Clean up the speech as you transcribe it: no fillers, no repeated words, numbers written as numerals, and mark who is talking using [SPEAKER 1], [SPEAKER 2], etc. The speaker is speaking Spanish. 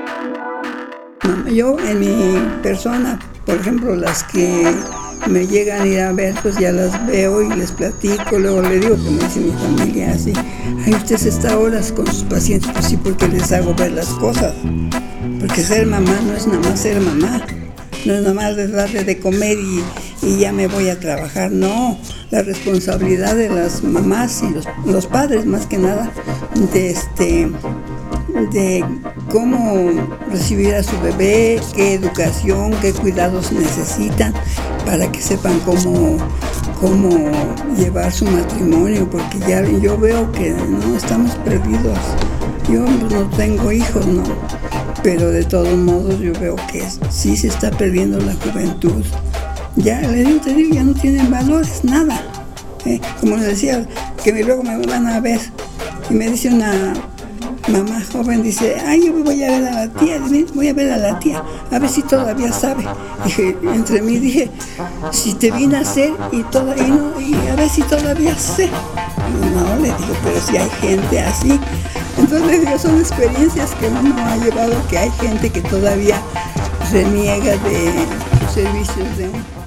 [SPEAKER 1] Yo en mi persona, por ejemplo, las que me llegan a ir a ver, pues ya las veo y les platico, luego le digo que me dice mi familia así, ay, usted se está horas con sus pacientes, pues sí, porque les hago ver las cosas, porque ser mamá no es nada más ser mamá, no es nada más de darle de comer y ya me voy a trabajar, no, la responsabilidad de las mamás y los padres más que nada, de cómo recibir a su bebé, qué educación, qué cuidados necesitan para que sepan cómo llevar su matrimonio, porque ya yo veo que no estamos perdidos. Yo no tengo hijos, no, pero de todos modos yo veo que sí se está perdiendo la juventud. Ya te digo, ya no tienen valores, nada. Como les decía, que luego me van a ver y me dice una mamá joven, dice, ay, yo voy a ver a la tía, a ver si todavía sabe. Dije, entre mí dije, si te vine a hacer y a ver si todavía sé. No, le digo, pero si hay gente así. Entonces le digo, son experiencias que uno ha llevado, que hay gente que todavía reniega de los servicios de uno.